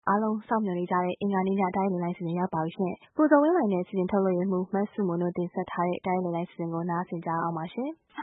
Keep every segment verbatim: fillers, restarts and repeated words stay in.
အားလုံးစောင့်မျှော်နေကြတဲ့အင်္ဂါနေ့ညတိုင်းလိုင်းစီစဉ်ရောက်ပါပြီရှင်။ကိုဇော်ဝင်းလှိုင်နဲ့စီစဉ်ထုတ်လွှင့်ရေးမှူးမဆုမွန်တို့တင်ဆက်ထားတဲ့တိုင်းလိုင်းစီစဉ်ကိုနားဆင်ကြအောင်ပါရှင်။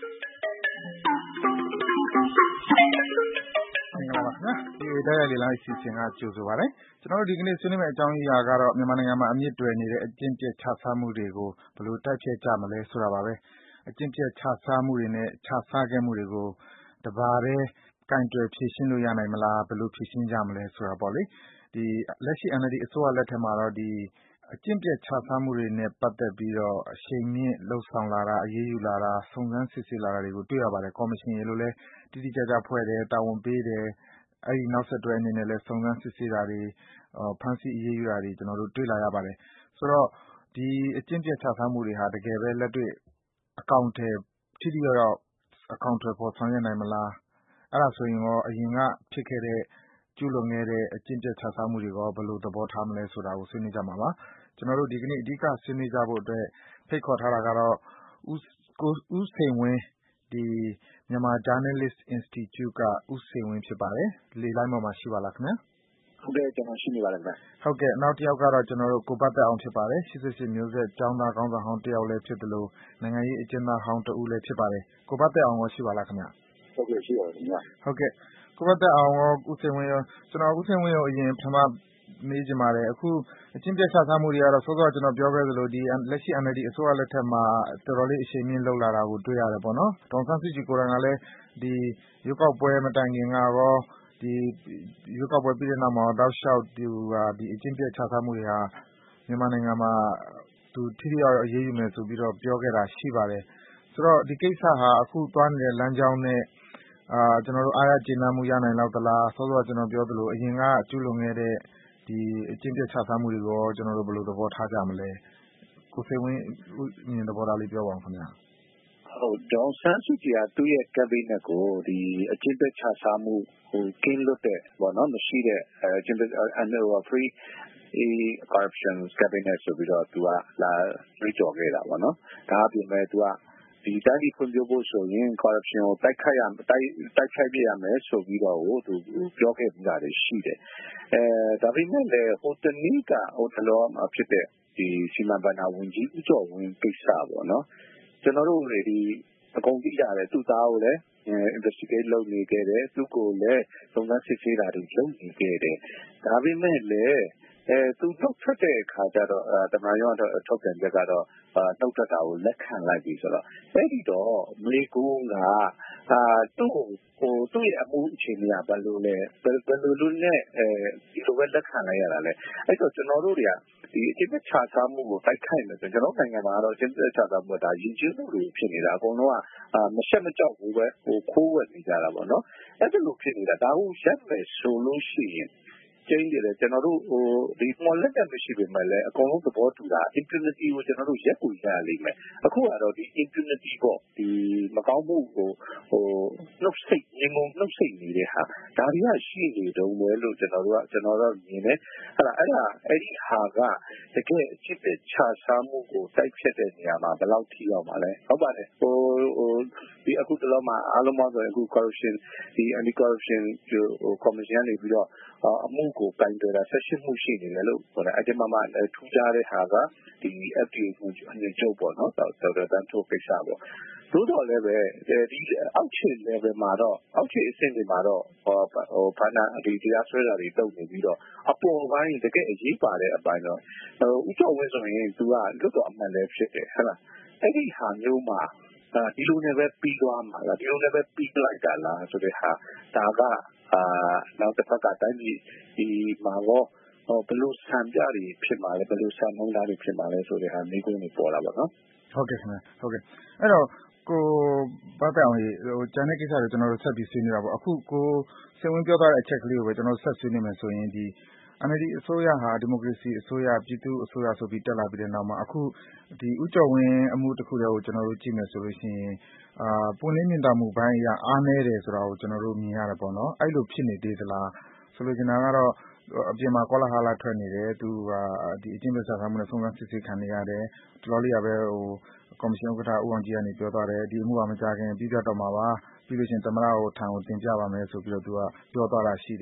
မင်္ဂလာပါခင်ဗျာ။ဒီတိုင်းလိုင်းစီစဉ်ကကြိုဆိုပါရစေ။ကျွန်တော်တို့ဒီကနေ့ဆွေးနွေးမယ့်အကြောင်းအရာကတော့မြန်မာနိုင်ငံမှာအမြင့်တွယ်နေတဲ့အကျင့်ပြည့်ခြစားမှုတွေကိုဘယ်လိုတိုက်ဖျက်ကြမလဲဆိုတာပါပဲ။အကျင့်ပြည့်ခြစားမှုတွေနဲ့ခြစားခဲ့မှုတွေကိုတပါးတည်းကင်တွယ်ဖြေရှင်းလို့ရနိုင်မလားဘယ်လိုဖြေရှင်းကြမလဲဆိုတာပေါ့လေဒီလက်ရှိ N L D အစိုးရလက်ထက်မှာတော့ဒီအကျင့်ပြည့်ခြစားမှုတွေနဲ့ပတ်သက်ပြီးတော့အရှိန်မြင့်လှုပ်ဆောင်လာတာအရေးယူလာတာစုံစမ်းစစ်ဆေးလာတာတွေကိုတွေ့ရပါတယ်ကော်မရှင်ရေလို့လဲတိတိကျကျဖွဲ့တယ်တာဝန်ပေးတယ်အဲဒီနောက်ဆက်တွဲအနေနဲ့လဲစုံစမ်းစစ်ဆေးတာတွေဖမ်းဆီးအရေးယူတာတွေကျွန်တော်တို့တွေ့လာရပါတယ်ဆိုတော့ဒီအကျင့်ပြည့်ခြစားမှုတွေဟာတကယ်ပဲလက်တွေ့အကောင့်ထဲထိထိရောက်ရောက်အကောင့်ထဲပေါ်ဆောင်ရွက်နိုင်မလားအဲ့ဒါဆိုရင်ရောအရင်ကဖြစ်ခဲ့တဲ့ကျူးလွန်ခဲ့တဲ့အကျင့်ပြည့်ခြစားမှုတွေကဘယ်လိုသဘောထားမလဲဆိုတာကိုဆွေးနွေးကြမှာပါကျွန်တော်တို့ဒီကနေ့အဓိကဆွေးနွေးကြဖို့အတွက်ဖိတ်ခေါ်ထားတာကတော့ဦးဦးစိန်ဝင်းဒီမြန်မာ Journalist Institute ကဦးစိန်ဝင်းဖြစ်ပါတယ်လေလိုင်းပေါ်မှာရှိပါလားခင်ဗျာဟုတ်ကဲ့ကျွန်တော်ရှိနေပါတယ်ခင်ဗျဟုတ်ကဲ့နောက်တစ်ယောက်ကတော့ကျွန်တော်တို့ကိုပတ်သက်အောင်ဖြစ်ပါတယ်ရှစ်စစ်စစ်မျိုးဆက်ကျောင်းသားကောင်းဆောင်ဟောင်းတစ်ယောက်လည်းဖြစ်တယ်လို့နိုင်ငံရေးအကျဉ်းသားဟောင်းတဦးလည်းဖြစ်ပါတယ်ကိုပတ်သက်အောင်ရောရှိပါလားခင်ဗျာဟုတ်ကဲ့ရှိပါတယ်ခင်ဗျာဟုတ်ကဲ့ကိုပတ်သက်အောင်ရောဦးစိန်ဝင်းရောကျွန်တော်ဦးစိန်ဝင်းရောအရင်ပထမမေးချင်ပါတယ်အခုအချင်းပြတ်ခြစားမှုတွေကတော့စောစောကျွန်တော်ပြောခဲ့သလိုဒီလက်ရှိ N L D အစိုးရလက်ထက်မှာတော်တော်လေးအရှိန်မြင့်လုပ်လာတာကိုတွေ့ရတယ်ပေါ့နော်ဒေါ်ဆန်းစုကြည်ကိုယ်တိုင်ကလည်းဒီရွေးကောက်ပွဲမတိုင်ခင်ကတော့ဒီရွေးကောက်ပွဲပြီးတဲ့နောက်မှာတောက်လျှောက်ဒီဟာဒီအချင်းပြတ်ခြစားမှုတွေဟာမြန်မာနိုင်ငံမှာသူထိထိရောက်ရောက်အရေးယူမယ်ဆိုပြီးတော့ပြောခဲ့တာရှိပါတယ်ဆိုတော့ဒီကိစ္စဟာအခုသွားနေတဲ့လမ်းကြောင်းနဲ့အာကျွန်တော်တို့အားရကျေနပ်မှုရနိုင်လောက်သလားစောစောကျွန်တော်ပြောသလိုအရင်ကကျူးလွန်ခဲ့တဲ့ဒီအကျင့်ပြတ်ခြစားမှုတွေကိုကျွန်တော်တို့ဘယ်လိုသဘောထားကြမလဲကိုစိန်ဝင်းမြင်သဘောထားလေးပြောပါဦးခင်ဗျာဟုတ်ဒေါ်ဆန်းစုကြည်ကသူ့ရဲ့ cabinet ကိုဒီအကျင့်ပြတ်ခြစားမှုဟိုကင်းလွတ်တဲ့ဘောနော်မရှိတဲ့အကျင့်ပြတ် free corruption cabinet ဆိုပြီးတော့သူကလာတွေးကြော်ခဲ့တာပေါ့နော်ဒါအပြင်မဲ့သူကဒီတိုင်းဒီဖွံ့ဖြိုးဖို့ဆိုရင် corruption ကိုတိုက်ခိုက်ရမယ်တိုက်တိုက်ခိုက်ပြရမယ်ဆိုပြီးတော့သူပြောခဲ့ပြီးတာတွေရှိတယ်အဲဒါပေမဲ့လည်းဟိုတနည်းကဟိုတလောမှာဖြစ်တဲ့ဒီစီမံဘဏ္ဍာဝန်ကြီးဦးကျော်ဝင်းကိစ္စပေါ့နော်ကျွန်တော်တို့ဒီအကုန်သိရတယ်သူ့သားကိုလည်း investigate လုပ်နေခဲ့တယ်သူ့ကိုလည်းစုံစမ်းစစ်ဆေးတာတွေလုပ်နေခဲ့တယ်ဒါပေမဲ့လည်းအဲသူထုတ်ထွက်တဲ့အခါကျတော့တမန်ရောတော့ထုတ်ပြန်ချက်ကတော့နှုတ်ထွက်တာကိုလက်ခံလိုက်ပြီဆိုတော့အဲ့ဒီတော့မေကူကအာသူ့ဟိုသူ့ရဲ့အမှုအခြေအနေကဘယ်လိုလဲဘယ်ဘယ်လိုလုပ်နဲ့အဲဒီလိုပဲလက်ခံလိုက်ရတာလဲအဲ့တော့ကျွန်တော်တို့တွေကဒီအကျင့်ချစားမှုကိုတိုက်ခိုက်မယ်ဆိုကျွန်တော်နိုင်ငံမှာတော့အကျင့်ချစားမှုဒါရည်ကျူးမှုတွေဖြစ်နေတာအကုန်လုံးကမရှက်မကြောက်ဘူးပဲဟိုခိုးဝက်နေကြတာပေါ့နော်အဲ့ဒါလိုဖြစ်နေတာဒါကိုရက်မယ်ဆိုလို့ရှိရင်ကျင်းတယ်ကျွန်တော်တို့ဟိုဒီမော်လက်တက်မရှိပေမဲ့လည်းအကုန်လုံးသဘောတူတာ impunity ကိုကျွန်တော်တို့ရက်ကိုရလိမ့်မယ်အခုကတော့ဒီ impunity ပေါ့ဒီမကောင်းမှုကိုဟိုနှုတ်ဆက်ငုံနှုတ်ဆက်နေတဲ့ဟာဒါတွေကရှိနေတုံးပဲလို့ကျွန်တော်တို့ကကျွန်တော်တို့မြင်တယ်အဲ့ဒါအဲ့ဒါအဲ့ဒီဟာကတကယ်အဖြစ်ချစားမှုကိုတိုက်ဖြတ်တဲ့နေရာမှာဘယ်လောက်ထိရောက်မှာလဲဟုတ်ပါတယ်ဟိုဟိုဒီအခုတလောမှာအားလုံးပါဆိုအခု corruption ဒီ anti corruption ဟို commission နေပြီးတော့အမှုကိုကင်တယ်တာဆက်ရှိမှုရှိနေတယ်လို့ဟိုအဲ့ဒီမှာမှထူးခြားတဲ့ဟာကဒီ F D A ကိုအနေချုပ်ပေါ့နော်တော်တော်တန်ထိုးကိစ္စပေါ့သို့တော်လည်းပဲဒီအောက်ခြေ level မှာတော့အောက်ခြေအဆင့်တွေမှာတော့ဟိုဟိုဘာနာဒီတရားစွဲတာတွေတုံနေပြီးတော့အပေါ်ပိုင်းတကယ်အရေးပါတဲ့အပိုင်းတော့ဟိုဥကျော်ဝင်းဆိုရင်သူကလွတ်တော်အမှန်လည်းဖြစ်တယ်ဟုတ်လားအဲ့ဒီဟာမျိုးမှာဒီလိုနဲ့ပဲပြီးသွားမှာလားဒီလိုနဲ့ပဲပြီးလိုက်တာလားဆိုတဲ့ဟာဒါကအာနောက်တစ်ခါကတိုင်းပြည်ဒီမှာတော့ဘယ်လိုဆံပြတွေဖြစ်မှာလဲဘယ်လိုဆံမုန်းတာတွေဖြစ်မှာလဲဆိုတဲ့ဟာမိကုန်းတွေပေါ်လာပါတော့ဟုတ်ကဲ့ခင်ဗျဟုတ်ကဲ့အဲ့တော့ကိုဘာတောင်ဟိုကျန်တဲ့ကိစ္စတွေကျွန်တော်တို့ဆက်ပြီးဆွေးနွေးတာပေါ့အခုကိုစိတ်ဝင်ပြောသွားတဲ့အချက်ကလေးကိုပဲကျွန်တော်ဆက်ဆွေးနွေးမယ်ဆိုရင်ဒီ N L D အစိုးရဟာဒီမိုကရေစီအစိုးရပြည်သူ့အစိုးရဆိုပြီးတက်လာပြီးတဲ့နောက်မှာအခုဒီဥကြော်ဝင်းအမှုတစ်ခုတည်းကိုကျွန်တော်တို့ကြည့်မယ်ဆိုလို့ရှိရင်အာပွင့်လင်းမြင်သာမှုဘိုင်းအရအားနည်းတယ်ဆိုတာကိုကျွန်တော်တို့မြင်ရတယ်ပေါ့နော်အဲ့လိုဖြစ်နေသေးသလားဆိုလိုချင်တာကတော့အပြင်မှာကောလာဟာလာထွက်နေတယ်သူကဒီအချင်းပြစားမှုနဲ့ဆုံးဖြတ်စစ်ဆေးခံနေရတယ်တလောလေးရပဲဟိုကော်မရှင်ဥက္ကဋ္ဌဦးအောင်ကြည်ကနေပြောသွားတယ်ဒီအမှုကမကြခင်ပြီးပြတ်တော့မှာပါပြီးလို့ရှိရင်သမ္မတကိုထံကိုတင်ပြပါမယ်ဆိုပြီးတော့သူကပြောသွားတာရှိတယ်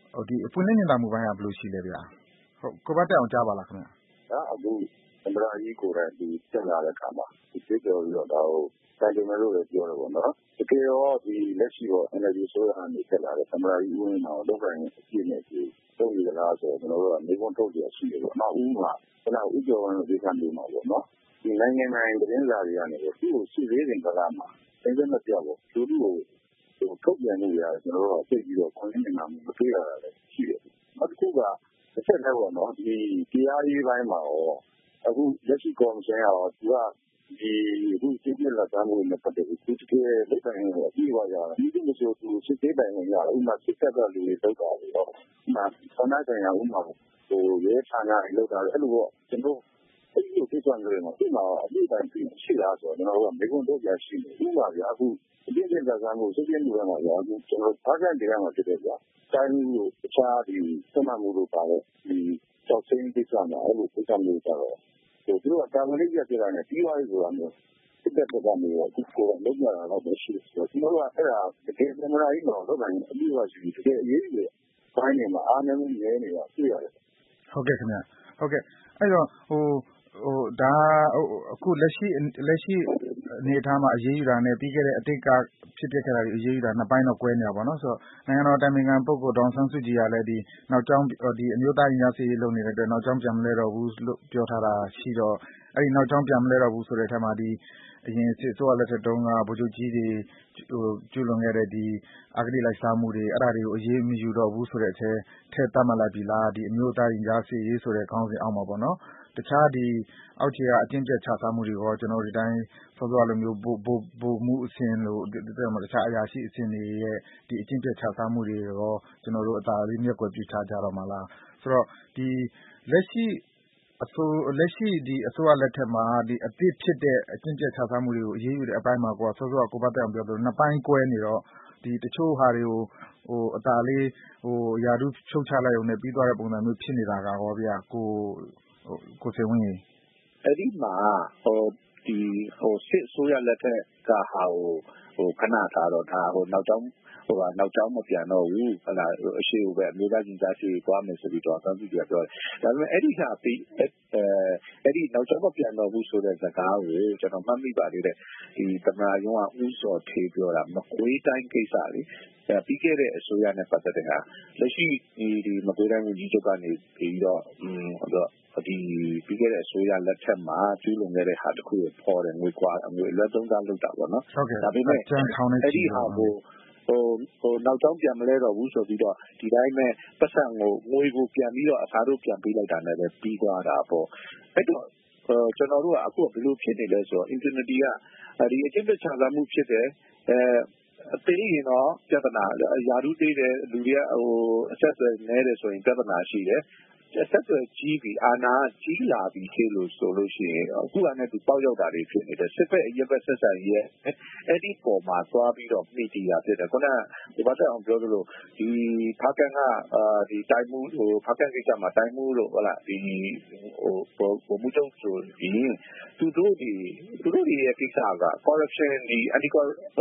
ဒီအပွင့်လင်းမြင်သာမှုပိုင်းကဘယ်လိုရှိလဲဗျာဟုတ်ကိုဘတ်တက်အောင်ကြားပါလားခင်ဗျာဒါအခုသမ္မတကြီးကိုယ်တိုင်ဒီတက်လာတဲ့အခါမှာဒီပြောပြောပြီးတော့ဒါကိုတိုင်တယ်လို့လည်းပြောတယ်ပေါ့နော်တကယ်ရောဒီလက်ရှိရော N L D ဆိုရအနေတက်လာတဲ့သမ္မတကြီးဦးဝင်းအောင်တော့ကိုယ်အပြည့်နဲ့ဒီတော့ဒီလားဆိုတော့ကျွန်တော်တို့ကနေခွန်းထုတ်ရရှိတယ်ပေါ့နော်ဦးမှာကျွန်တော်ဦးကျော်ဝင်းတို့ဒီကနေ့မှာပေါ့နော်ဒီနိုင်ငံတိုင်းသတင်းစာတွေကနေပြီးသူ့ကိုစစ်သေးတယ်ကလာမှာတိုင်းစမပြောက်ဘူးသူတို့ကိုထုတ်ပြန်နေရတယ်ကျွန်တော်တို့ကသိပြီးတော့ခွင့်နေမှာမတွေ့ရတာလည်းရှိတယ်နောက်တစ်ခုကတစ်ချက်လည်းပေါ့နော်ဒီတရားရေးပိုင်းမှာရောအခုလက်ရှိကော်မရှင်ရောသူကဒီအခုစစ်စစ်လက်သားမျိုးနဲ့ပတ်သက်ပြီးသူတကယ်လက်ခံနေတော့ပြီးသွားကြတယ်ဒီလိုဆိုသူစစ်သေးတယ်နေရတယ်ဥမာစစ်တပ်ကလူတွေတောက်တာပြီးတော့ဥမာဆန္ဒဆိုင်ရာဥမာဟိုရဲဌာနတွေလောက်တာအဲ့လိုပေါ့ကျွန်တော်အဲ့ဒီကိစ္စတွေမှာဒီမှာအပြည့်အစုံရှိတာဆိုတော့ကျွန်တော်ကမေကွန်တော့ပြရှိနေဥပါဗျာအခုအပြည့်အစုံကစားမှုစစ်စစ်မှုတွေမှာရောအခုကျွန်တော်ဘာကန်တရားမှာဖြစ်တယ်ဗျာတိုင်းလူတခြားဒီစမမှုလို့ပါတဲ့ဒီကြောက်စင်းကိစ္စမှာအဲ့လိုကိစ္စမျိုးကြတော့သူတို့ကတာဝန်လေးပြပြတာနဲ့ပြီးသွားပြီဆိုတာမျိုးစစ်တပ်ကမျိုးအခုကိုလုံးဝတော့မရှိဘူးဆိုတော့ကျွန်တော်ကအဲ့ဒါတကယ်သမရာကြီးတော့တော့အပြည့်အစုံရှိတကယ်အရေးကြီးတယ်ဘိုင်းနေမှာအားနည်းမှုနည်းနေတာတွေ့ရတယ်ဟုတ်ကဲ့ခင်ဗျဟုတ်ကဲ့အဲ့တော့ဟိုဟိုဒါအခုလက်ရှိလက်ရှိအနေအထားမှာအရေးယူတာနဲ့ပြီးခဲ့တဲ့အတိတ်ကဖြစ်ဖြစ်ခဲ့တာတွေအရေးယူတာနှစ်ပိုင်းတော့ကွဲနေတာပေါ့နော်ဆိုတော့နိုင်ငံတော်တိုင်ပင်ခံပုဂ္ဂိုလ်ဒေါန်ဆန်းစုကြည်ကလည်းဒီနောက်ကျောင်းဒီအမျိုးသားရင်ကြားစေ့ရေးလုပ်နေတဲ့အတွက်နောက်ကျောင်းပြန်မလဲတော့ဘူးလို့ပြောထားတာရှိတော့အဲ့ဒီနောက်ကျောင်းပြန်မလဲတော့ဘူးဆိုတဲ့အထက်မှာဒီအရင်စစ်ဆိုးလက်ထက်တုန်းကဗိုလ်ချုပ်ကြီးတွေဟိုကျူးလွန်ခဲ့တဲ့ဒီအဂတိလိုက်စားမှုတွေအဲ့ဒါတွေကိုအရေးမယူတော့ဘူးဆိုတဲ့အထဲထဲတတ်မှတ်လိုက်ပြီလားဒီအမျိုးသားရင်ကြားစေ့ရေးဆိုတဲ့ခေါင်းစဉ်အောက်မှာပေါ့နော်တခြားဒီအောက်ခြေကအကျင့်ပြတ်ချစားမှုတွေရောကျွန်တော်ဒီတိုင်းစောစောလိုမျိုးဘို့ဘို့ဘို့မှုအစဉ်လို့တဲ့မှာတခြားအရာရှိအစဉ်တွေရဲ့ဒီအကျင့်ပြတ်ချစားမှုတွေရောကျွန်တော်တို့အသာလေးမျက်ကွယ်ပြုထားကြတော့မှာလားဆိုတော့ဒီလက်ရှိအဆိုလက်ရှိဒီအစိုးရလက်ထက်မှာဒီအသစ်ဖြစ်တဲ့အကျင့်ပြတ်ချစားမှုတွေကိုအရေးယူတဲ့အပိုင်းမှာကိုစောစောကိုဘတ်တက်အောင်ပြောသလိုနှစ်ပိုင်းကွဲနေတော့ဒီတချို့ဟာတွေကိုဟိုအသာလေးဟိုယာတုဖြုတ်ချလိုက်ရုံနဲ့ပြီးသွားတဲ့ပုံစံမျိုးဖြစ်နေတာကရောဗျာကိုကိုစေဝင်းကြီးအဲ့ဒီမှာဟိုဒီဟိုစစ်ဆိုရလက်ထက်ကဟာဟိုဟိုခဏထားတော့ဒါဟိုနောက်ကျောင်းဟိုကနောက်ကျောင်းမပြန်တော့ဘူးဟလာအရှိကိုပဲအမျိုးသားကြီးသားစီသွားမယ်ဆိုပြီးတော့အသံပြုပြပြောတယ်ဒါပေမဲ့အဲ့ဒီဟာပြီးအဲအဲ့ဒီနောက်ကျောင်းမပြန်တော့ဘူးဆိုတဲ့စကားကိုကျွန်တော်မှတ်မိပါသေးတယ်ဒီသမ္မတရုံးကဥစော်ထေးပြောတာမကွေးတိုင်းကိစ္စလေပြီးခဲ့တဲ့အစိုးရနဲ့ပတ်သက်တဲ့ဟာလက်ရှိဒီမကွေးတိုင်းဝန်ကြီးချုပ်ကနေပြီးတော့อืมဟိုတော့ဒီပြီးခဲ့တဲ့အစိုးရလက်ထက်မှာကျူးလွန်ခဲ့တဲ့ဟာတခုကိုပေါ်တယ်ငွေကွာငွေအလွတ်သုံးစားလုပ်တာပေါ့နော်ဒါပေမဲ့အဲ့ဒီဟာကိုဟိုဟိုနောက်ကျောင်းပြန်မလဲတော့ဘူးဆိုပြီးတော့ဒီတိုင်းမဲ့ပတ်စံကိုငွေကိုပြန်ပြီးတော့အစားတို့ပြန်ပေးလိုက်တာနဲ့ပဲပြီးသွားတာပေါ့အဲ့တော့ကျွန်တော်တို့ကအခုဘယ်လိုဖြစ်နေလဲဆိုတော့ impunity ကဒီအကျင့်ပချစားမှုဖြစ်တယ်အဲအသေးရင်တော့ပြဿနာယာရုသေးတယ်လူတွေကဟိုအဆက်အသွယ်နည်းတယ်ဆိုရင်ပြဿနာရှိတယ်ဆက်သွယ်ကြီးပြီးအာဏာကြီးလာပြီးခေလို့ဆိုလို့ရှိရင်အခုကလည်းသူပေါက်ရောက်တာတွေဖြစ်နေတယ်စစ်ဖက်အရက်ဖက်ဆက်ဆံရေးအဲ့ဒီပေါ်မှာသွားပြီးတော့မိတီးတာဖြစ်တယ်ခုနကဒီဘာသာအောင်ပြောသလိုဒီဖာကန်ကအာဒီတိုင်းမှုဟိုဖာကန်ကိစ္စမှာတိုင်းမှုလို့ဟုတ်လားဒီဟိုဟိုမှုချုပ်ဆိုပြီးသူတို့ဒီသူတို့ဒီရဲ့ကိစ္စက corruption ဒီ anti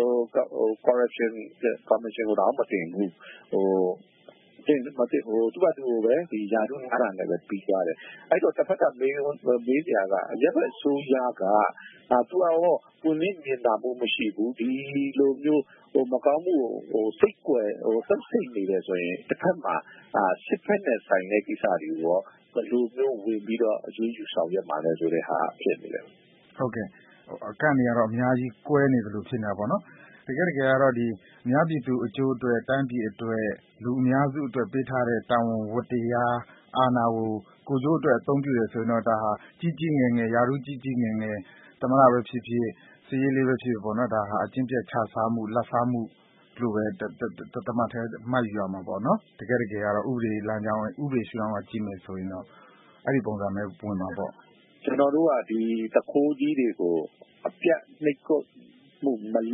corruption commission ကိုတော့မတင်ဘူးဟိုတင်မတင်ဟိုသူ့ဘာသူပဲဒီယာတို့အားရနဲ့ပဲပြီးသွားတယ်အဲ့တော့တစ်ဖက်ကမေးမေးစရာကအရက်ဖက်ဆိုးရကအာသူကတော့ပုံရင်းမြင်တာမှုမရှိဘူးဒီလိုမျိုးဟိုမကောင်းမှုဟိုစိတ်ကွယ်ဟိုသက်စိတ်နေတယ်ဆိုရင်တစ်ဖက်မှာအာစစ်ဖက်နဲ့ဆိုင်တဲ့ကိစ္စတွေရောဘယ်လိုမျိုးဝင်ပြီးတော့အရေးယူဆောင်ရွက်မှာလဲဆိုတဲ့ဟာဖြစ်နေတယ်ဟုတ်ကဲ့အကန့်တွေကတော့အများကြီးကွဲနေတယ်လို့ဖြစ်နေတာပေါ့နော်တကယ်တကယ်ကတော့ဒီအများပြည်သူအကျိုးအတွက်တိုင်းပြည်အတွက်လူအများစုအတွက်ပေးထားတဲ့တာဝန်ဝတ္တရားအာဏာကိုကိုကျိုးအတွက်အသုံးပြုတယ်ဆိုရင်တော့ဒါဟာကြီးကြီးငယ်ငယ်ယာရုကြီးကြီးငယ်ငယ်သမရပဲဖြစ်ဖြစ်စီးရေးလေးပဲဖြစ်ဖြစ်ပေါ့နော်ဒါဟာအကျင့်ပြတ်ချစားမှုလက်စားမှုလို့ပဲတမတ်ထဲမှတ်ယူရမှာပေါ့နော်တကယ်တကယ်ကတော့ဥပဒေလမ်းကြောင်းဥပဒေရှုထောင့်ကကြည့်မယ်ဆိုရင်တော့အဲ့ဒီပုံစံပဲဝင်မှာပေါ့ကျွန်တော်တို့ကဒီတခိုးကြီးတွေကိုအပြတ်နှိပ်ကွပ်မှုမလုပ်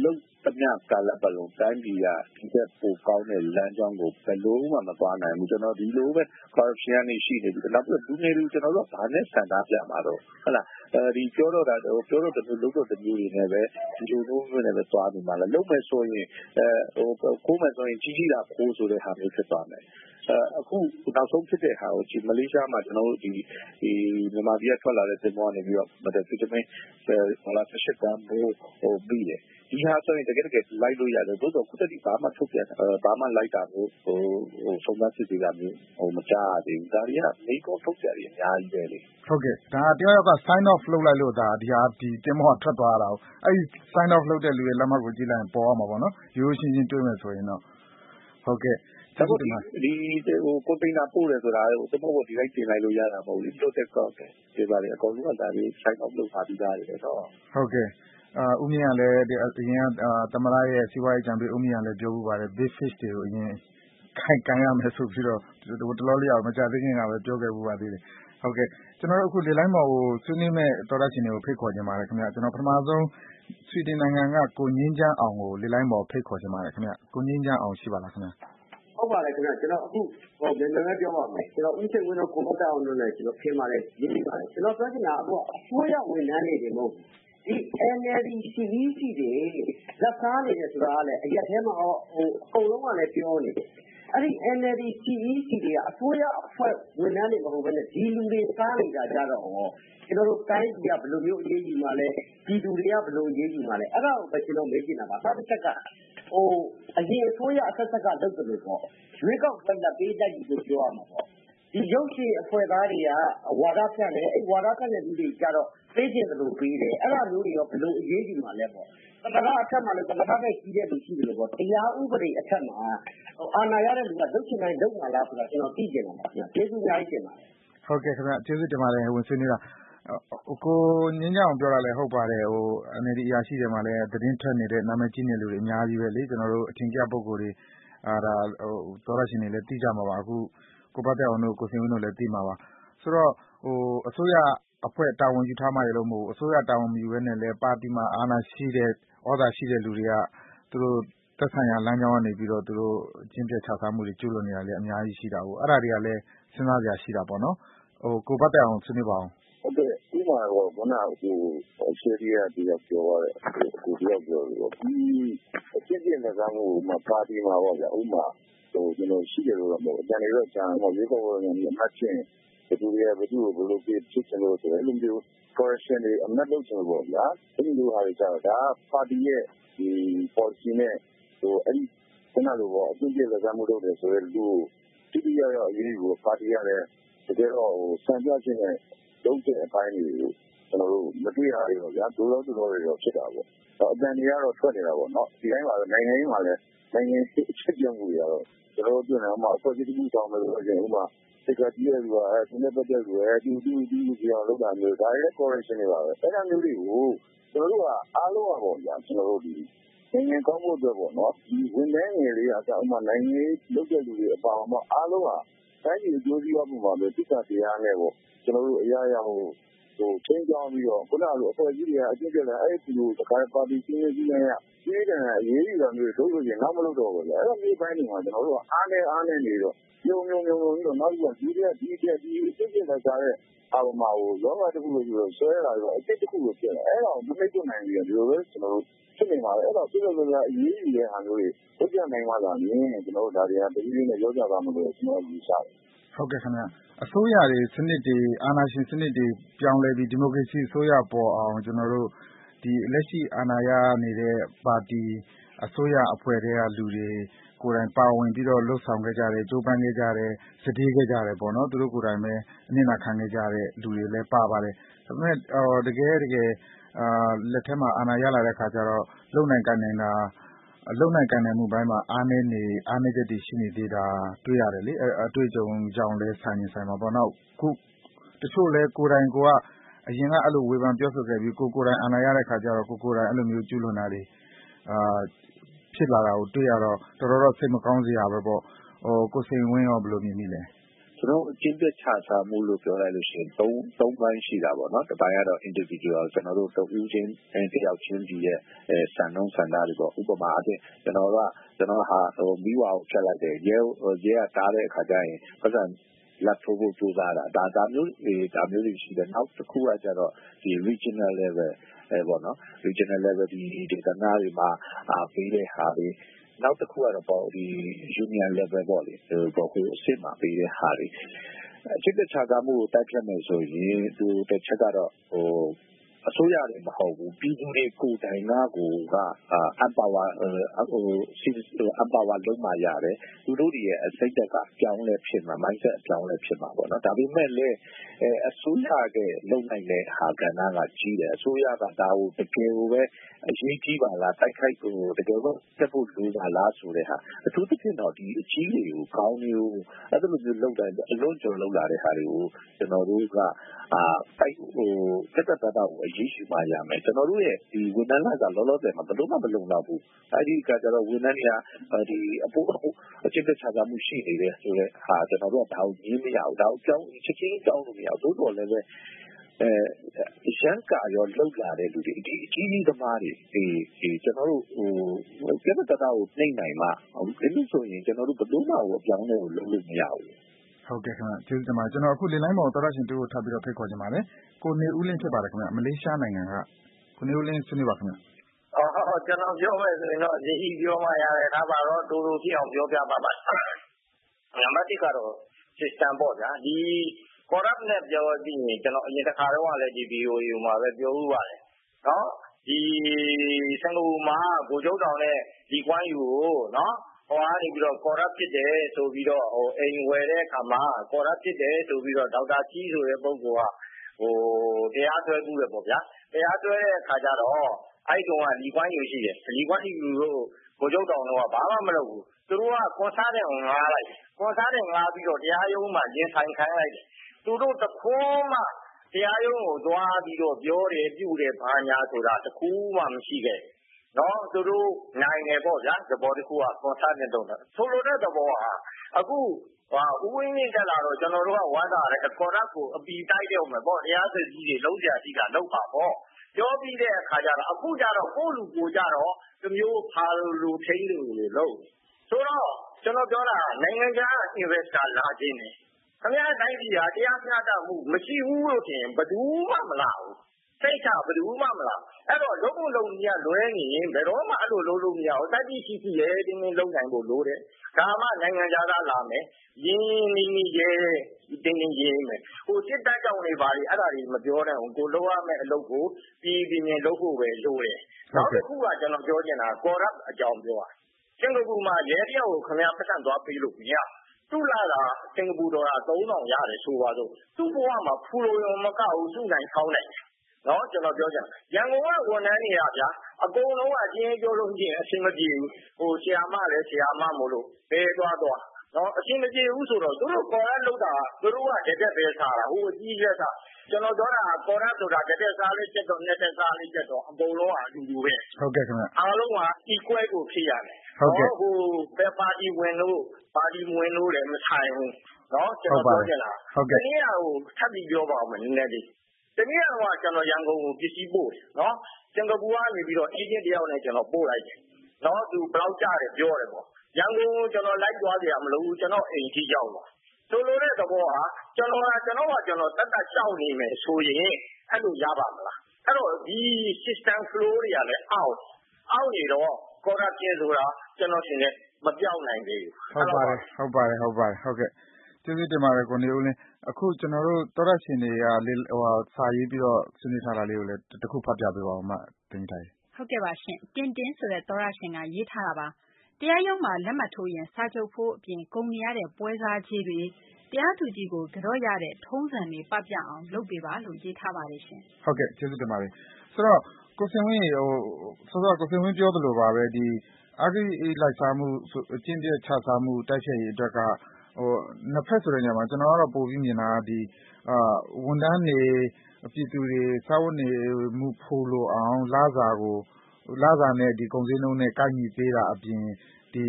တမျှကာလပတ်လုံးတိုင်းပြည်ကဒီတဲ့ပိုကောင်းတဲ့လမ်းကြောင်းကိုဘယ်လိုမှမသွားနိုင်ဘူးကျွန်တော်ဒီလိုပဲ corruption ကနေရှိနေပြီနောက်ပြီးလူငယ်လူကျွန်တော်တို့ကဘာနဲ့စံတားပြမှာတော့ဟုတ်လားအဲဒီပြောတော့တာပြောတော့တဲ့လူတော့တဲ့မျိုးတွေနဲ့ပဲဒီလိုမျိုးမျိုးနဲ့ပဲသွားနေမှာလားလုံးမဲ့ဆိုရင်အဲဟိုကိုယ်မဲ့ဆိုရင်ကြီးကြီးတာခိုးဆိုတဲ့ဟာမျိုးဖြစ်သွားမယ်အခုနောက်ဆုံးဖြစ်တဲ့ဟာကိုဒီမလေးရှားမှာကျွန်တော်တို့ဒီဒီမြန်မာပြည်ကထွက်လာတဲ့သင်္ဘောကနေပြီးတော့မတဲ့ဗီတာမင်ဟိုလာဆက်တမ်းဖို့ဟိုပြီးတယ်ဒီဟာဆိုရင်တကယ်တကယ်လိုက်လို့ရတယ်သို့တော့ခုတည်းကဘာမှထုတ်ပြန်ဘာမှလိုက်တာမျိုးဟိုဟိုဆုံးမစစ်တွေကမျိုးဟိုမကြားရသေးဘူးဒါတွေကမိကောထုတ်ကြရအများကြီးပဲလေဟုတ်ကဲ့ဒါတယောက်က sign off လုပ်လိုက်လို့ဒါဒီဟာဒီတင်မောထွက်သွားတာအဲ့ဒီ sign off လုပ်တဲ့လူရဲ့လက်မှတ်ကိုကြည့်လိုက်ရင်ပေါ်အောင်ပါပေါ့နော်ရိုးရှင်းရှင်းတွေးမယ်ဆိုရင်တော့ဟုတ်ကဲ့ဒါကိုဒီဒီဟိုကွန်တိန်နာပို့တယ်ဆိုတာဟိုတဘောဒီလိုက်တင်လိုက်လို့ရတာမဟုတ်ဘူးတိုတက်ကောက်တယ်ဒီပါလေအကောင်လုံးကဒါလေး sign off လုပ်ထားပြီးသားတယ်တော့ဟုတ်ကဲ့အာဦးမြင့်ကလည်းအရင်ကသမရရဲ့စီးပွားရေးကြံပေးဦးမြင့်ကလည်းပြောပြပါတယ် big fish တွေကိုအရင်ခိုင်ကန်ရမယ်ဆိုပြီးတော့တလောလေးအောင်မကြသေးခင်ကပဲပြောခဲ့ဘူးပါသေးတယ်ဟုတ်ကဲ့ကျွန်တော်တို့အခုလေလိုင်းပေါ်ကိုဆွေးနွေးမဲ့တော်ရရှင်တွေကိုဖိတ်ခေါ်ခြင်းပါတယ်ခင်ဗျကျွန်တော်ပထမဆုံးဆွီဒင်နိုင်ငံကကိုငင်းချမ်းအောင်ကိုလေလိုင်းပေါ်ဖိတ်ခေါ်ခြင်းပါတယ်ခင်ဗျကိုငင်းချမ်းအောင်ရှိပါလားခင်ဗျဟုတ်ပါတယ်ခင်ဗျကျွန်တော်အခုဟိုမြန်မြန်ပြောပါမယ်ကျွန်တော်ဦးချိန်ဝင်းတို့ကိုပတ်တောင်းလို့လည်းကျွန်တော်ခင်ပါတယ်ရေးပြပါတယ်ကျွန်တော်ပြောချင်တာအခုအစိုးရဝန်ထမ်းတွေတွေမဟုတ်ဒီ N L D C E C တွေလက်စားနေတယ်ဆိုတာကလည်းအရက်ထဲမှာဟိုအကုန်လုံးကလည်းပြောနေတယ်အဲ့ဒီ N L D C E C တွေကအစိုးရအဖွဲ့ဝန်ထမ်းတွေမဟုတ်ဘဲနဲ့ဒီလူတွေစားနေတာကြတော့ကျွန်တော်တို့တိုင်းပြည်ကဘယ်လိုမျိုးအရေးကြီးမှလဲဒီလူတွေကဘယ်လိုအရေးကြီးမှလဲအဲ့ဒါကိုပဲကျွန်တော်မေးချင်တာပါနောက်တစ်ချက်ကဟိုအရင်အစိုးရအဆက်ဆက်ကလုပ်တယ်လို့ပေါ့ရွေးကောက်ပွဲလက်ပေးတတ်ပြီလို့ပြောရမှာပေါ့ဒီရုပ်ရှင်အဖွဲ့သားတွေကဝါဒဖြန့်တယ်အဲ့ဝါဒဖြန့်တဲ့လူတွေကြတော့ပေးခြင်းတယ်လို့ပေးတယ်အဲ့ဒါမျိုးတွေရောဘယ်လိုအရေးကြီးမှလဲပေါ့သမ္မတအထက်မှာလည်းသမ္မတပဲကြီးတဲ့လူရှိတယ်လို့ပေါ့တရားဥပဒေအထက်မှာအာဏာရတဲ့လူကလုပ်ချင်တိုင်းလုပ်မှာလားဆိုတာကျွန်တော်သိချင်တာပါခင်ဗျကျေးဇူးများကြီးတင်ပါတယ်ဟုတ်ကဲ့ခင်ဗျကျေးဇူးတင်ပါတယ်ဝင်ဆွေးနွေးတာကိုငင်းကြအောင်ပြောတာလည်းဟုတ်ပါတယ်ဟို N L D အရာရှိတွေမှာလည်းသတင်းထွက်နေတဲ့နာမည်ကြီးနေလူတွေအများကြီးပဲလေကျွန်တော်တို့အထင်ကြီးပုဂ္ဂိုလ်တွေအာဒါဟိုတော်ရရှင်တွေလည်းသိကြမှာပါအခုကိုပတ်တဲ့အောင်တို့ကိုစင်ဝင်းတို့လည်းသိမှာပါဆိုတော့ဟိုအစိုးရအဖွဲ့တာဝန်ယူထားမှရလို့မဟုတ်အစိုးရတာဝန်မယူဘဲနဲ့လည်းပါတီမှာအာဏာရှိတဲ့ဩဇာရှိတဲ့လူတွေကသူတို့သက်ဆိုင်ရာလမ်းကြောင်းကနေပြီးတော့သူတို့အချင်းပြချစားမှုတွေကျူးလွန်နေတာလည်းအများကြီးရှိတာကိုအဲ့ဒါတွေကလည်းစဉ်းစားကြရရှိတာပေါ့နော်ဟိုကိုပတ်တဲ့အောင်ဆွေးနွေးပါအောင်ဟုတ်ကဲ့ဒီမှာတော့ဘုနာဟိုအရှေ့ရီးယားတရားပြောရတယ်ကိုပြောပြောလို့ဒီအချင်းချင်းလက်ဆောင်ကိုမပါတီမှာပေါ့ဗျာဥမာဟိုကျွန်တော်ရှိတယ်လို့တော့မဟုတ်အတန်တွေတော့ကြာတော့ရေကောင်းဝင်နေအမှတ်ချင်းဘယ်သူတွေကဘယ်သူကိုဘယ်လိုဖြစ်ချင်လို့ဆိုတယ်အဲ့လိုမျိုး correction တွေအမှတ်လုပ်ချင်လို့ပေါ့ဗျာအဲ့ဒီလိုဟာတွေကြာတော့ဒါပါတီရဲ့ဒီ policy နဲ့ဟိုအဲ့ဒီခုနလိုပေါ့အချင်းချင်းလက်ဆောင်မှုလုပ်တယ်ဆိုတော့လူတိတိယောက်ယောက်အရေးကိုပါတီရတဲ့တကယ်တော့ဟိုစံပြခြင်းနဲ့လုံးတဲ့အပိုင်းတွေကိုကျွန်တော်တို့မတွေ့ရဘူးပေါ့ဗျာဒိုးတော့ဒိုးတော့တွေတော့ဖြစ်တာပေါ့အတန်တွေကတော့ထွက်နေတာပေါ့နော်ဒီတိုင်းပါပဲနိုင်ငံရေးမှာလည်းနိုင်ငံရေးအချက်ပြမှုတွေကတော့ကျွန်တော်တို့ပြန်လာမှအဖွဲ့အစည်းတစ်ခုတောင်းလို့ဆိုရင်ဥပမာစက်ကကြီးရကအဲသူနဲ့ပတ်သက်လို့အဲဒီဒီဒီပြောင်းလုပ်တာမျိုးဒါရဲ့ correction တွေပါပဲအဲ့ဒါမျိုးတွေကိုကျွန်တော်တို့ကအားလုံးပါပေါ့ဗျာကျွန်တော်တို့ဒီနိုင်ငံကောင်းဖို့အတွက်ပေါ့နော်ဒီဝန်ထမ်းငယ်လေးကဥပမာနိုင်ငံရေးလုပ်တဲ့လူတွေအပါအဝင်အားလုံးကတိုင်းပြည်အကျိုးစီးပွားမှုမှာပဲတိကျတရားနဲ့ပေါ့ကျွန်တော်တို့အရာရာဟိုဟိုချင်းကြောင်းပြီးတော့ခုနကလိုအဖွဲ့အစည်းတွေကအကျဉ်းပြလာအဲ့ဒီလိုတခါပါတီချင်းချင်းကြီးနဲ့ပြည်တယ်အရေးကြီးတာမျိုးတို့လို့ရင်နောက်မလုပ်တော့ဘူးလေအဲ့လိုမျိုးပိုင်းတွေမှာကျွန်တော်တို့ကအားနဲ့အားနဲ့နေတော့ညုံညုံညုံညုံပြီးတော့နောက်ပြီးတော့ဒီတဲ့ဒီတဲ့ဒီအစ်စ်လက်စားတဲ့အာဘမှာဟိုလောကတစ်ခုလို့ပြီးတော့ဆွဲလာပြီးတော့အစ်စ်တစ်ခုလို့ဖြစ်တယ်အဲ့ဒါကိုမမိတ်နိုင်ဘူးဒီလိုပဲကျွန်တော်တို့ဖြစ်နေပါလေအဲ့တော့ပြည့်စုံစွာအရေးကြီးတဲ့ဟာမျိုးတွေထုတ်ပြန်နိုင်မှသာမြင်ကျွန်တော်တို့ဒါတွေကတတိယနဲ့ရောကြပါမလို့ကျွန်တော်ယူဆတယ်ဟုတ်ကဲ့ခင်ဗျအစိုးရတွေစနစ်တွေအာဏာရှင်စနစ်တွေပြောင်းလဲပြီးဒီမိုကရေစီအစိုးရပေါ်အောင်ကျွန်တော်တို့ဒီလက်ရှိအာဏာရနေတဲ့ပါတီအစိုးရအဖွဲ့တွေကလူတွေကိုယ်တိုင်ပါဝင်ပြီးတော့လှုပ်ဆောင်ခဲ့ကြတယ်ကြိုးပမ်းခဲ့ကြတယ်စတေးခဲ့ကြတယ်ပေါ့နော်သူတို့ကိုယ်တိုင်ပဲအနစ်နာခံခဲ့ကြတဲ့လူတွေလည်းပါပါတယ်ဒါပေမဲ့တကယ်တကယ်အာလက်ထက်မှာအာဏာရလာတဲ့ခါကျတော့လုံနိုင်ကန်နေတာလုံနိုင်ကန်တဲ့မှုပိုင်းမှာအားနည်းနေအားနည်းချက်တွေရှိနေသေးတာတွေ့ရတယ်လေအတွေ့အကြုံကြောင့်လဲဆိုင်နေဆိုင်မှာပေါ့နော်ခုတချို့လဲကိုယ်တိုင်ကိုကအရင်ကအဲ့လိုဝေဖန်ပြောဆိုခဲ့ပြီးကိုကိုယ်တိုင်အာဏာရတဲ့ခါကျတော့ကိုကိုယ်တိုင်အဲ့လိုမျိုးကျူးလွန်တာတွေအာဖြစ်လာတာကိုတွေ့ရတော့တော်တော်တော့စိတ်မကောင်းစရာပဲပေါ့ဟိုကိုစိန်ဝင်းရောဘယ်လိုမြင်မိလဲကျွကျွန်တော်အကျင့်သက်ချစားမှုလို့ပြောလိုက်လို့ရှိရင်သုံးသုံးပိုင်းရှိတာပေါ့နော်တစ်ပိုင်းကတော့ individual ကျွန်တော်တို့တဦးချင်းတယောက်ချင်းဒီရဲ့စံနှုန်းစံသားတွေပေါ့ဥပမာအဖြစ်ကျွန်တော်ကကျွန်တော်ဟာဟိုမိဝါကိုဖြတ်လိုက်တယ်ရဲရဲကတားတဲ့အခါကျရင်ပတ်စံလက်ထိုးဖို့ကြိုးစားတာဒါဒါမျိုးဒါမျိုးတွေရှိတယ်နောက်တစ်ခုကကျတော့ဒီ regional level အဲပေါ့နော် regional level ဒီဒေသနာတွေမှာအာပေးတဲ့ဟာတွေနောက်တစ်ခုကတော့ပေါ့ဒီ union level ပေါ့လေဟိုပေါ့ကိုအစ်စ်မှာပေးတဲ့ဟာတွေအချက်တခြားကမှုကိုတိုက်ဖြတ်မယ်ဆိုရင်သူတစ်ချက်ကတော့ဟိုအစိုးရတွေမဟုတ်ဘူးပြည်သူတွေကိုယ်တိုင်ကကိုကအပဝါဟိုစီအပဝါလုံးမရတယ်သူတို့ရဲ့အစိတ်တက်ကအကြောင်းလဲဖြစ်မှာ mindset အကြောင်းလဲဖြစ်မှာပေါ့နော်ဒါပေမဲ့လည်းအဲအစိုးရကလုံနိုင်တဲ့ဟာကဏ္ဍကကြီးတယ်အစိုးရကဒါကိုတကယ်ကိုပဲအရေးကြီးပါလားတိုက်ခိုက်ကိုတကယ်တော့တက်ဖို့လိုပါလားဆိုတဲ့ဟာအထူးသဖြင့်တော့ဒီအကြီးတွေကိုကောင်းမျိုးအဲ့လိုမျိုးလုံတိုင်းအလွန်ကျော်လုံလာတဲ့ဟာတွေကိုကျွန်တော်တို့ကအာတိုက်ဟိုတက်တက်တာကိုအရေးရှိမှရမယ်ကျွန်တော်တို့ရဲ့ဒီဝန်ထမ်းကလောလောဆယ်မှာဘယ်လိုမှမလုံလောက်ဘူးအဲဒီကကျတော့ဝန်ထမ်းတွေကဒီအဖို့အချက်တခြားကမှုရှိနေတယ်ဆိုတော့ဟာကျွန်တော်တို့ကဒါကိုညင်းမရဘူးဒါကိုကြောင်းချက်ချင်းကြောင်းလို့မရဘူးသို့တော်လည်းပဲအဲရန်ကာရောလောက်လာတဲ့လူတွေဒီအကြီးကြီးသမားတွေဒီဒီကျွန်တော်တို့ဟိုပြတ်တတ်တာကိုနှိမ့်နိုင်မှာဒီလိုဆိုရင်ကျွန်တော်တို့ဘယ်လိုမှအပြောင်းလဲကိုလုပ်လို့မရဘူးဟုတ်ကဲ့ခင်ဗျကျေးဇူးတင်ပါတယ်ကျွန်တော်အခုလေလိုင်းပေါ်တော်ရရှင်တူကိုထပ်ပြီးတော့ဖိတ်ခေါ်ချင်ပါတယ်ကိုနေဦးလင်းဖြစ်ပါတယ်ခင်ဗျမလေးရှားနိုင်ငံကကိုနေဦးလင်းဆွေးနွေးပါခင်ဗျအော်ကျွန်တော်ပြောမယ်ဆိုရင်တော့ဒီအီပြောမှရတယ်ဒါပါတော့တူတူဖြစ်အောင်ပြောပြပါပါနံပါတ်တစ်ကတော့ system ပေါ့ဗျာဒီ corrupt နဲ့ပြောပြီးရင်ကျွန်တော်အရင်တစ်ခါတော့လည်းဒီ ဗီအိုအေ မှာပဲပြောဥပါတယ်နော်ဒီစင်ကာပူမှာဗိုလ်ချုပ်တောင်နဲ့ဒီကွမ်းယူကိုနော်ဟိုအားနေပြီးတော့ corrupt ဖြစ်တယ်ဆိုပြီးတော့ဟိုအိမ်ဝယ်တဲ့အခါမှာ corrupt ဖြစ်တယ်ဆိုပြီးတော့ဒေါက်တာကြီးဆိုတဲ့ပုဂ္ဂိုလ်ကဟိုတရားစွဲကူးတယ်ပေါ့ဗျာတရားစွဲတဲ့အခါကျတော့အဲ့တုန်းကလီကွမ်းယူရှိတယ်လီကွမ်းယူလို့ဗိုလ်ချုပ်တောင်တော့ဘာမှမလုပ်ဘူးသူတို့ကကွန်ဆာတဲ့ငားလိုက်ကွန်ဆာတဲ့ငားပြီးတော့တရားရုံးမှာရင်ဆိုင်ခိုင်းလိုက်တယ်သူတို့တခုမှတရားရုံးကိုသွားပြီးတော့ပြောတယ်ပြုတယ်ဘာညာဆိုတာတခုမှမရှိခဲ့နော်သူတို့နိုင်တယ်ပေါ့ဗျာသဘောတခုကကွန်ဆာတဲ့တော့ဆိုလိုတဲ့သဘောဟာအခုဟာဦးဝင်းမြင့်တက်လာတော့ကျွန်တော်တို့ကဝမ်းသာတယ်ကော်ရက်ကိုအပီတိုက်တယ်မယ်ပေါ့တရားစစ်ကြီးတွေလုံးကြရှိတာလုံးပါပေါ့ပြောပြီးတဲ့အခါကျတော့အခုကျတော့ကိုလူကိုကြတော့တမျိုးဖာလူလူထိန်းလူတွေလို့ဆိုတော့ကျွန်တော်ပြောတာနိုင်ငံခြား investor လာခြင်းနေခင်ဗျားတိုင်းပြည်ဟာတရားမျှတမှုမရှိဘူးလို့ထင်ဘယ်သူမှမလာဘူးစိတ်ချဘယ်သူမှမလာအဲ့တော့လုံးဝလုံးကြီးကလွဲနေရင်ဘယ်တော့မှအဲ့လိုလုံးလို့မရဘူးတတိရှိရှိရဲတင်းတင်းလုံးနိုင်ဖို့လိုတယ်ဒါမှနိုင်ငံခြားသားလာမယ်ရင်းနေနေရဲတင်းတင်းရဲမယ်ဟိုစစ်တပ်ကြောင့်နေပါလေအဲ့ဒါတွေမပြောနဲ့ကိုလုံးရမယ်အလုပ်ကိုပြည်ပြင်းပြင်းလုပ်ဖို့ပဲလိုတယ်နောက်တစ်ခုကကျွန်တော်ပြောချင်တာ corrupt အကြောင်းပြောတာစင်ကာပူမှာရဲတယောက်ကိုခင်ဗျားပတ်စံသွားပေးလို့မရသူ့လာတာစင်ကာပူဒေါ်လာသုံးထောင်ရတယ်ဆိုပါစို့သူ့ဘဝမှာဖူလိုရုံမကဘူးသူ့နိုင်ထောင်းနိုင်နော်ကျွန်တော်ပြောချင်ရန်ကုန်ကဝန်ထမ်းတွေရဗျာအကုန်လုံးကအချင်းပြောလို့ရှိရင်အဆင်မပြေဘူးဟိုဆရာမလည်းဆရာမမို့လို့ဘဲသွားသွားနော်အရှင်မပြေဘူးဆိုတော့သူတို့ကော်ရက်လောက်တာသူတို့ကတက်တက်ပဲစားတာဟိုအကြီးကြီးစားကျွန်တော်ပြောတာကော်ရက်ဆိုတာတက်တက်စားလေးချက်တော့နဲ့တက်စားလေးချက်တော့အကုန်လုံးကအတူတူပဲဟုတ်ကဲ့ခင်ဗျအားလုံးက equal ကိုဖြစ်ရတယ်ဟုတ်ကဲ့ဟိုဘယ်ပါတီဝင်လို့ပါတီဝင်လို့လည်းမဆိုင်ဘူးနော်ကျွန်တော်ပြောချင်တာဟုတ်ကဲ့ဒီနေ့ဟိုထပ်ပြီးပြောပါဦးမယ်နည်းနည်းလေးဒီနေ့ကတော့ကျွန်တော်ရန်ကုန်ကိုပစ္စည်းပို့တယ်နော်စင်ကာပူကနေပြီးတော့အေဂျင့်တယောက်နဲ့ကျွန်တော်ပို့လိုက်တယ်နော်သူဘယ်လောက်ကြတယ်ပြောတယ်ပေါ့ရန်ကုန်ကိုကျွန်တော်လိုက်သွားကြရမလို့ကျွန်တော်အိမ်ကြီးရောက်သွားဆိုလိုတဲ့သဘောဟာကျွန်တော်ကကျွန်တော်ကကျွန်တော်တက်တက်ရှောက်နေမယ်ဆိုရင်အဲ့လိုရပါမလားအဲ့တော့ဒီ system flow တွေကလည်းအောက်အောက်နေတော့ corruption ဆိုတာကျွန်တော်ရှင်နဲ့မပြောင်းနိုင်သေးဘူးဟုတ်ပါတယ်ဟုတ်ပါတယ်ဟုတ်ပါတယ်ဟုတ်ကဲ့ကျေးဇူးတင်ပါတယ်ကိုနေဦးလင်းအခုကျွန်တော်တို့တော်ရရှင်တွေကဟိုစာရေးပြီးတော့ဆွေးနွေးထားတာလေးကိုလည်းတစ်ခုဖတ်ပြပေးပါဦးမှတင်တိုင်းဟုတ်ကဲ့ပါရှင်တင်တင်ဆိုတဲ့တော်ရရှင်ကရေးထားတာပါတရားရုံးမှာလက်မှတ်ထိုးရင်စာချုပ်ဖို့အပြင်ကုန်နေရတဲ့ပွဲစားကြီးတွေတရားသူကြီးကိုကြော့ရတဲ့ထုံးစံတွေပပြအောင်လုပ်ပေးပါလို့ရေးထားပါတယ်ရှင်ဟုတ်ကဲ့ကျေးဇူးတင်ပါတယ်ဆိုတော့ကိုစင်ဝင်းဟိုဆိုတော့ကိုစင်ဝင်းပြောသလိုပါပဲဒီအဂိလိုက်စားမှုအကျင့်ပြချစားမှုတိုက်ဖြတ်ရေးအတွက်ကဟိုနှစ်ဖက်ဆိုတဲ့နေရာမှာကျွန်တော်ကတော့ပို့ပြီးမြင်တာဒီအာဝန်ထမ်းတွေပြည်သူတွေစာဝတ်နေမှုဖိုးလို့အောင်လာစာကိုလာစာနဲ့ဒီကုန်စည်နှုန်းနဲ့ကိုက်ညီပေးတာအပြင်ဒီ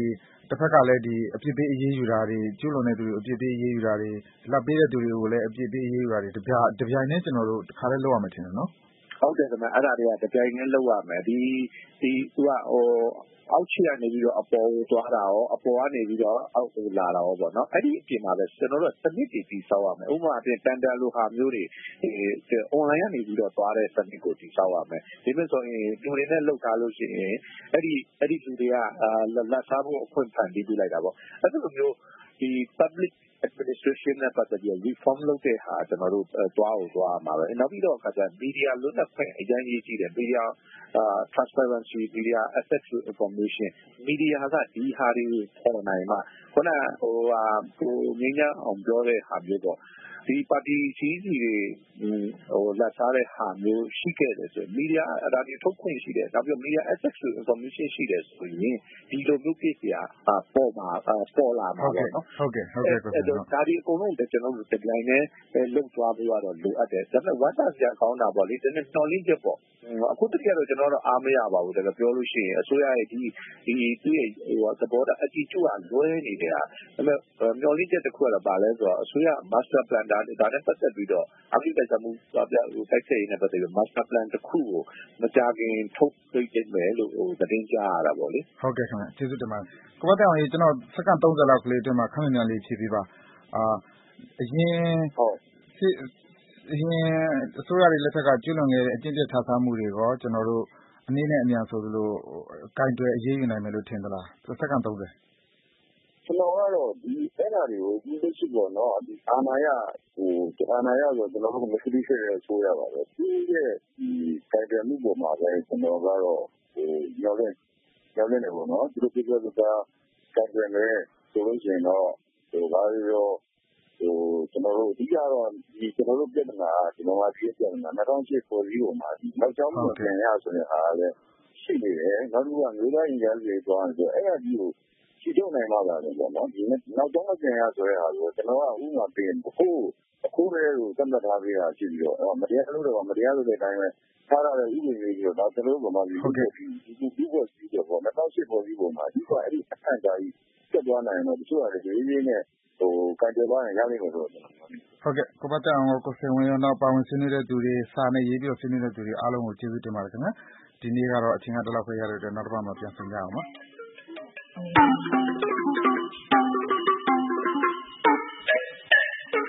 တစ်ဖက်ကလည်းဒီအပြစ်ပေးအရေးယူတာတွေကျူးလွန်တဲ့သူတွေအပြစ်ပေးအရေးယူတာတွေလာပေးတဲ့သူတွေကိုလည်းအပြစ်ပေးအရေးယူတာတွေတပြားတပြိုင်နဲ့ကျွန်တော်တို့တစ်ခါလေးလုပ်ရမှာထင်တယ်နော်ဟုတ်တယ်ခင်ဗျအဲ့ဒါတွေကတပြိုင်နဲ့လုပ်ရမယ်ဒီဒီသူကဟိုအောက်ခြေကနေပြီးတော့အပေါ်ကိုသွားတာရောအပေါ်ကနေပြီးတော့အောက်ကိုလာတာရောပေါ့နော်အဲ့ဒီအပြင်မှာပဲကျွန်တော်တို့စနစ်တွေတည်ဆောက်ရမယ်ဥပမာအပြင်တန်တန်လိုဟာမျိုးတွေဒီ online ကနေပြီးတော့သွားတဲ့စနစ်ကိုတည်ဆောက်ရမယ်ဒီမဲ့ဆိုရင်လူတွေနဲ့လောက်ထားလို့ရှိရင်အဲ့ဒီအဲ့ဒီလူတွေကလက်စားဖို့အခွင့်ဖန်တီးပေးလိုက်တာပေါ့အဲ့လိုမျိုးဒီ public administration နဲ့ပတ်သက်ပြီး reform လုပ်တဲ့ဟာကျွန်တော်တို့တွားကိုတွားမှာပဲနောက်ပြီးတော့အခါကျ media လွတ်လပ်ခွင့်အရင်ကြီးကြည့်တယ် media transparency media access to information media ကဒီဟာတွေပေါ်နိုင်မှာခုနဟိုဟာဟိုငင်းညာအောင်ပြောတဲ့ဟာမျိုးပေါ့ဒီပါတီကြီးကြီးတွေဟိုလက်စားတဲ့ဟာမျိုးရှိခဲ့တယ်ဆိုရင် media အဒါတွေထုတ်ခွင့်ရှိတယ်နောက်ပြီး media access to information ရှိတယ်ဆိုရင်ဒီလိုမျိုးပြည့်စရာပေါ်မှာပေါ်လာမှာပေါ့နော်ဟုတ်ကဲ့ဟုတ်ကဲ့အဲ့တော့ဒါဒီအကုန်လုံးကျွန်တော်တို့တပြိုင်နဲ့လုံသွားပြီးတော့လိုအပ်တယ်ဒါပေမဲ့ဝမ်းသာစရာကောင်းတာပေါ့လေဒီနေ့တော်လင်းချက်ပေါ့အခုတကယ်တော့ကျွန်တော်တို့အားမရပါဘူးတကယ်ပြောလို့ရှိရင်အစိုးရရဲ့ဒီဒီသူ့ရဲ့ဟိုသဘောတရားအတီကျူကလွဲနေတဲ့ဟာဒါပေမဲ့မျော်လင့်ချက်တစ်ခုကတော့ပါလဲဆိုတော့အစိုးရ master plan ဒါဒါနဲ့ပတ်သက်ပြီးတော့အပိပတ်မှုပြဟိုတိုက်ဆိုင်နေပတ်သက်ပြီး master plan တစ်ခုကိုမကြခင်ထုတ်ပြမယ်လို့ဟိုသတင်းကြားရတာပေါ့လေဟုတ်ကဲ့ခင်ဗျကျေးဇူးတင်ပါတယ်ကိုမတောင်ကြီးကျွန်တော်စက္ကန့်သုံးဆယ်လောက်ကလေးအတွင်းမှာခဏမြန်လေးဖြည့်ပေးပါအာအရင်ဟုတ်အရင်အစိုးရတွေလက်ထက်ကကျွလွန်ခဲ့တဲ့အကျင့်ပြတ်ခြားစားမှုတွေရောကျွန်တော်တို့အနည်းနဲ့အများဆိုသလိုကင်တွယ်အရေးယူနိုင်မယ်လို့ထင်သလားစက္ကန့်သုံးဆယ်ကျွန်တော်ကတော့ဒီအဲ့ဓာတွေကိုဒီလိုရှိပေါ့နော်ဒီအာဏာရဟိုအာဏာရဆိုကျွန်တော်တို့မသိသေးတဲ့ဆိုရပါပဲဒီရဲ့ဒီကင်တွယ်မှုပေါ်မှာပဲကျွန်တော်ကတော့ဟိုညောင်းတဲ့ညောင်းနေပေါ့နော်ဒီလိုပြောဆိုတာကင်တွယ်မယ်ဆိုလို့ရှိရင်တော့ဟိုဘာလို့ဟိုကျွန်တော်တို့အဓိကတော့ဒီကျွန်တော်တို့ပြည်နာကျွန်တော်ကဖြစ်ပြန်တာ၂၀၀၈ပေါ်ပြီးပေါ်မှာဒီနောက်ကျောင်းပြန်ရဆိုရင်အားလည်းရှိနေတယ်နောက်တစ်ခုကမျိုးသားရင်ကြားတွေသွားတယ်ဆိုအဲ့ဒါကြီးကိုရှိတော့နိုင်မှာပါလေပေါ့နော်ဒီနောက်ကျောင်းပြန်ရဆိုတဲ့ဟာကိုကျွန်တော်ကဥမာပြင်အခုအခုတည်းကိုသတ်မှတ်ထားပေးတာရှိပြီးတော့မတရားလို့တော့မတရားလို့တဲ့အတိုင်းပဲထားရတဲ့ဥပဒေမျိုးကြီးတော့ကျွန်တော်တို့ကမှဒီဟုတ်ကဲ့ဒီဒီဒီပေါ်စီတော့၂၀၀၈ပေါ်ပြီးပေါ်မှာဒီကအဲ့ဒီအခန့်အတားကြီးကျက်သွားနိုင်တော့တချို့ကလည်းရေးရေးနဲ့ဟိုကံကြပါရင်ရလိမ့်မယ်ဆိုတော့ဟုတ်ကဲ့ကိုပတ်တန်အောင်ကိုစင်ဝင်ရောနောက်ပါဝင်ဆွေးနွေးတဲ့သူတွေစာနဲ့ရေးပြီးဆွေးနွေးတဲ့သူတွေအားလုံးကိုကျေးဇူးတင်ပါတယ်ခင်ဗျာဒီနေ့ကတော့အချိန်ကတလောက်ပဲရတဲ့အတွက်နောက်တစ်ပတ်မှာပြန်ဆင်ကြအောင်ပါ